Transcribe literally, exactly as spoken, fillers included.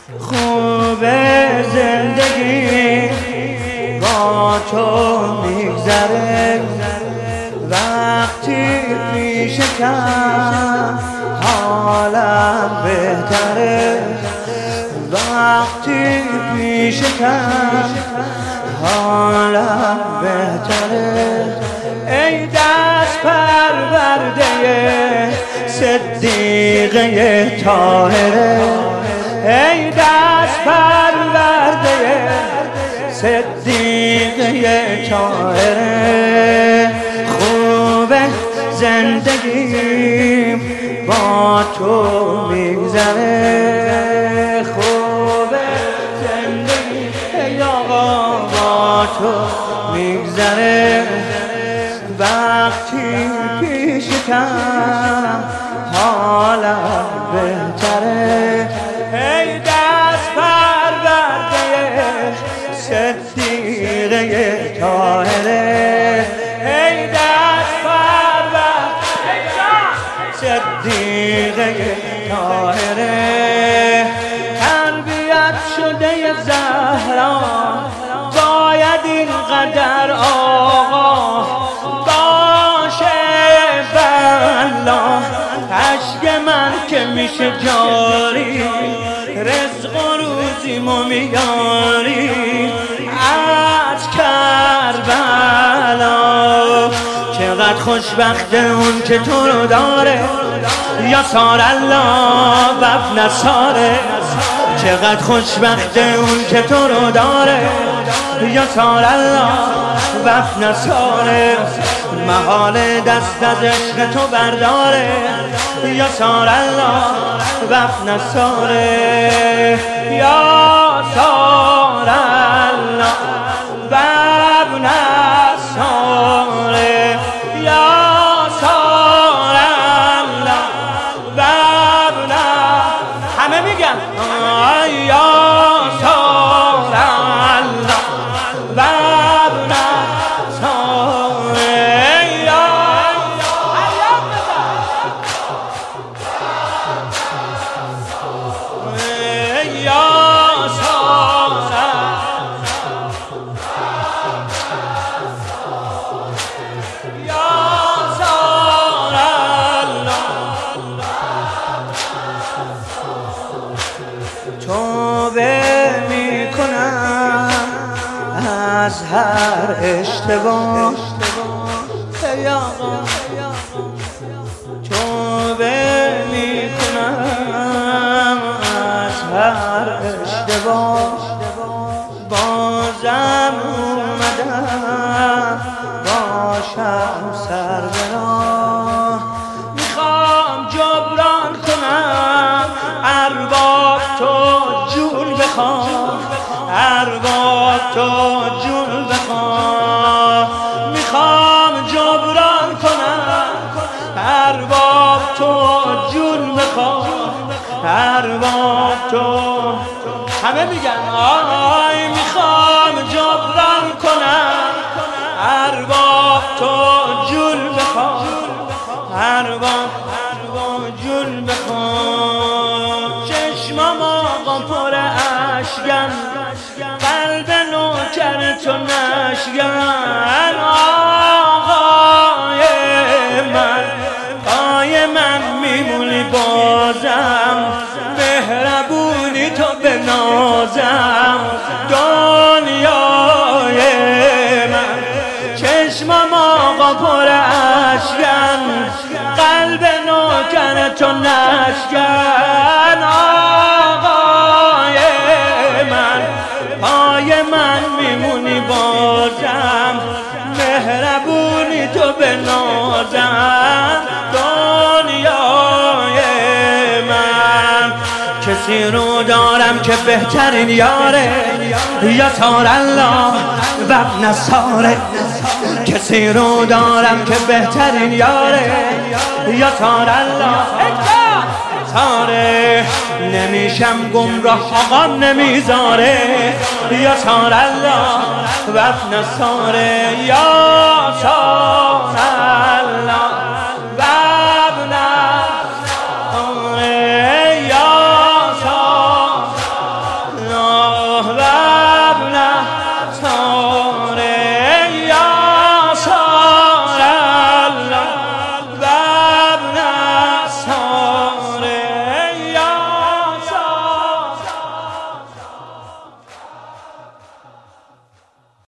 خوب زندگی با تو میگذره، وقتی پیش کم حالم بهتره، وقتی پیش کم حالم بهتره. ای دست پرورده صدیقه طاهره، ای دست پرورده صدیقه طاهره. خوبه زندگیم با تو میگذره، خوبه زندگی ای آقا با تو میگذره، وقتی پیش کم حالم بهتره. ای دست پرورده صدیقه طاهره، ای دست پرورده صدیقه طاهره. تربیت شده زهرا باید اینقدر آقا باشه بلا، عشق من که میشه جاری، رزق و روزیمو میاری از کربلا. چقدر خوشبخت اون که تو رو داره، یا سار الله و ابن ساره. چقدر خوشبخت اون که تو رو داره، یا سار الله و ابن ساره. محال دست از عشق تو برداره، یا سار الله و ابن ساره، یا سار الله و ابن ساره، یا سار الله و ابن. همه میگن یا سار الله و ابن ساره. توبه میکنم از هر اشتباه، ای آقا توبه میکنم از هر اشتباه. بازم اومدم باشم سر به راه، میخوام جبران کنم ارباب تو جون بخواه، ارباب تو جون بخواه. میخوام جبران کنم ارباب تو جون بخواه، ارباب تو. همه میگن آی میخوام جبران کنم ارباب تو جون بخواه، ارباب جون بخواه. چشمام آقا پر اشکن، قلب نوکر تو نشکن. آقای من آقای من میمونی بازم، مهربونی تو بنازم دنیای من. چشمم آقا پر اشکن، قلب نوکر تو نشکن. آقای من پای من میمونی بازم، مهربونی تو بنازم دنیای من. کسی رو دارم که بهترین یاره، یا سار الله و ابن ساره. کسی رو دارم که بهترین یاره، یا سار الله ساره. نمیشم گمراه آقام نمیذاره، یا سار الله و ابن ساره، یا سار الله